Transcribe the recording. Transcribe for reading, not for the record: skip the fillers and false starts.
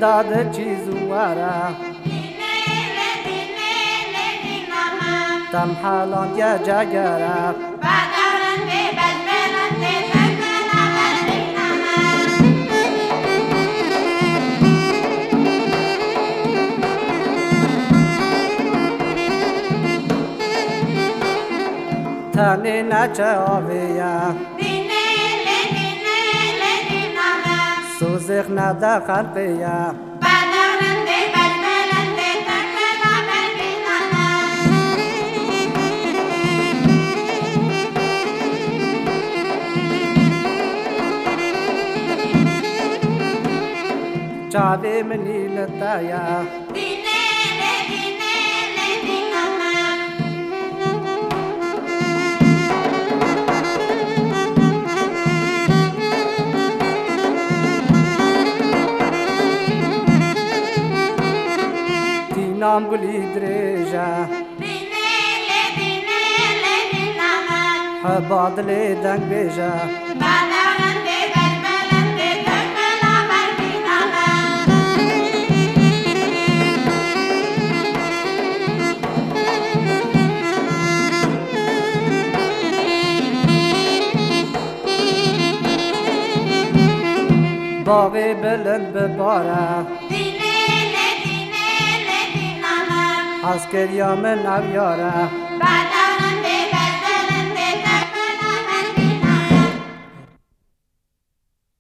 داد چیزواره تم حالان یا جگره تنی نچه آویه سوزخ نده خلقیه چاوی منی لطایا نام گلی دریجه حباد لی دنگ بیجه باغی بلند بباره از کریا من نبیاره